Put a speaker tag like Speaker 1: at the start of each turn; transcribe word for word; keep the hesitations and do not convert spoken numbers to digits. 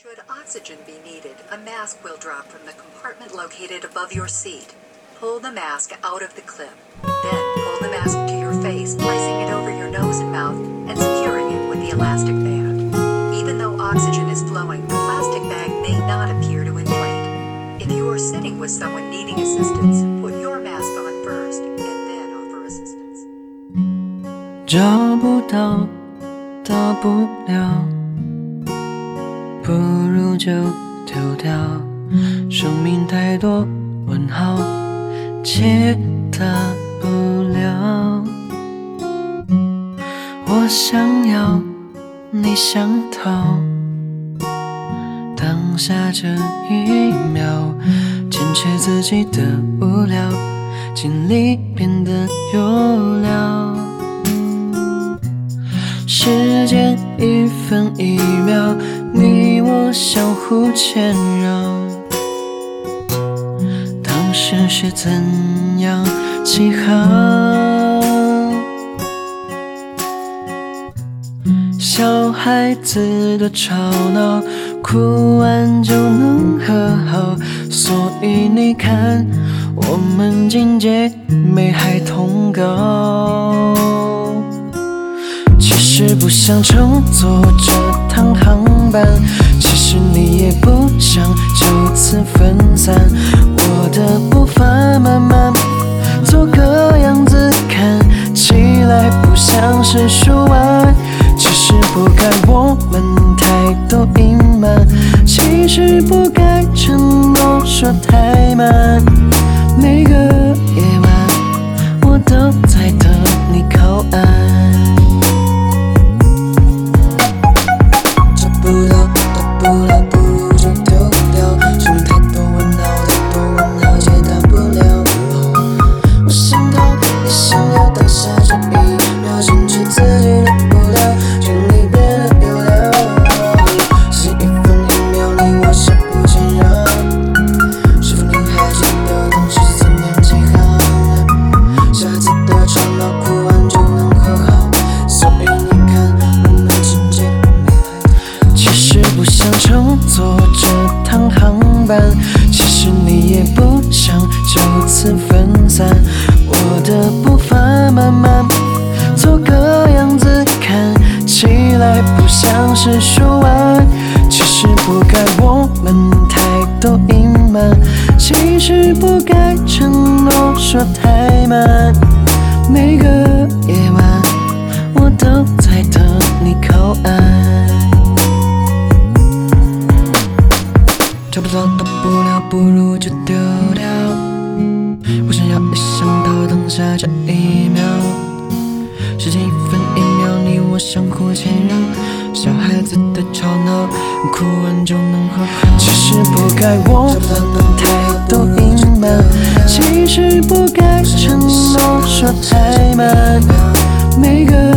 Speaker 1: Should oxygen be needed, a mask will drop from the compartment located above your seat. Pull the mask out of the clip. Then pull the mask to your face, placing it over your nose and mouth, and securing it with the elastic band. Even though oxygen is flowing, the plastic bag may not appear to inflate. If you are sitting with someone needing assistance, put your mask on first, and then offer assistance.
Speaker 2: 找不到，到不了，不如就丢掉。生命太多问号，解答不了。我想要，你想逃，当下这一秒，坚持自己的无聊，尽力变得有料。时间一分一秒，你我相互牵绕，当时是怎样记号？小孩子的吵闹，哭完就能和好，所以你看，我们境界没孩童高。其实不想乘坐这趟航班，其实你也不想就此分散。我的步伐慢慢，做个样子看起来不像是说完。其实不该我们太多隐瞒，其实不该承诺说太慢。每个夜晚，我都在等你靠岸。坐这趟航班，其实你也不想就此分散。我的步伐慢慢，做个样子看起来不像是说完。其实不该我们太多隐瞒，其实不该承诺说太慢。每个夜晚，我都在等你靠岸。找不到，到不了，不如就丢掉。我想要，一想到当下这一秒，时间一分一秒，你我相互牵绕。小孩子的吵闹，哭完就能和好。其实不该我们太多隐瞒，其实不该承诺说太慢。每个